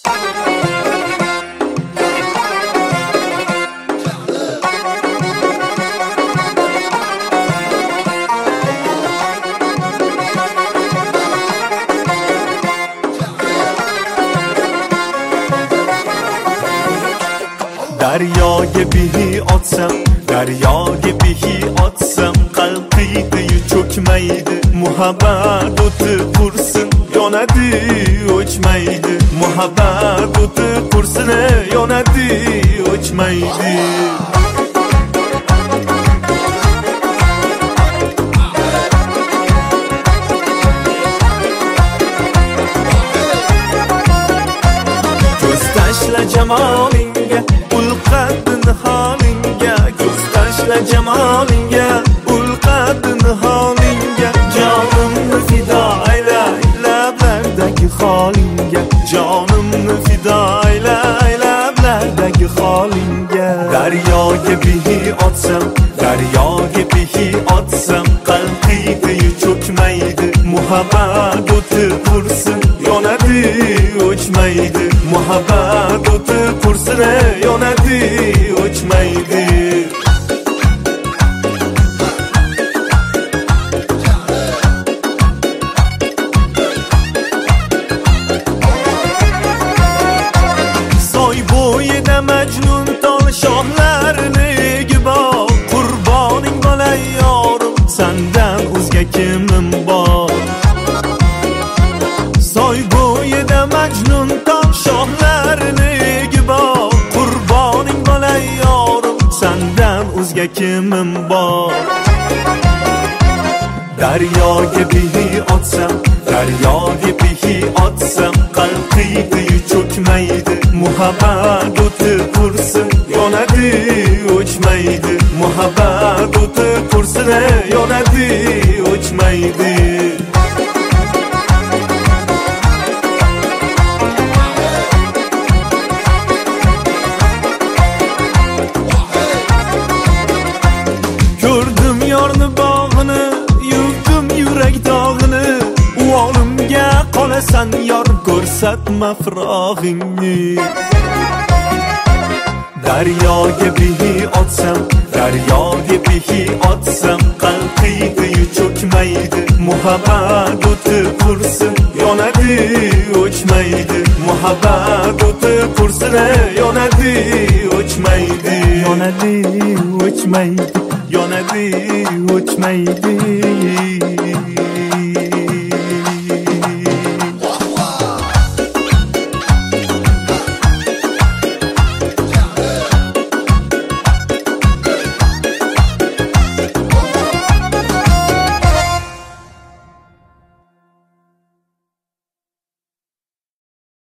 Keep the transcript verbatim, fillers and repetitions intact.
دریای بیهی آتسم دریای بیهی آتسم قلقیده yu cho'kmaydi muhabbat o'ti qursin yonadi o'chmaydi muhabbat o'ti qursin yonadi o'chmaydi ko'z tashla jamolinga ul qaddini holingga ko'z tashla jamolinga ul qaddini holingga jonimni fido aylay lablardagi holingga jonimni fido aylay lablardagi holingga daryoga bihi otsam daryoga bihi otsam qalqiydi yu cho'kmaydi muhabbat o'ti qursin yonadi o'chmaydi muhabbat o'ti qursin yonadi o'chmaydi soy bo'yida majnun tol shohlarini bor qurboning bo'lay yorim sandan o'zga kimim bor soy bo'yida majnun tol shohlarini bor qurboning bo'lay yorim sandan o'zga kimim bor daryoga bihi otsam daryoga bihi otsam qalqiydi yu cho'kmaydi muhabbat o'ti qursin yonadi o'chmaydi muhabbat o'ti qursin yonadi o'chmaydi ko'rdim yorni bog'ini yuvdim yurak dog'ini u olimga qolasan yor ko'rsatma firog'ingni daryoga bihi otsam daryoga bihi otsam qalqiydi yu cho'kmaydi muhabbat o'ti qursin yonadi o'chmaydi muhabbat o'ti qursin yonadi o'chmaydi yonadi o'chmaydi yonadi o'chmaydi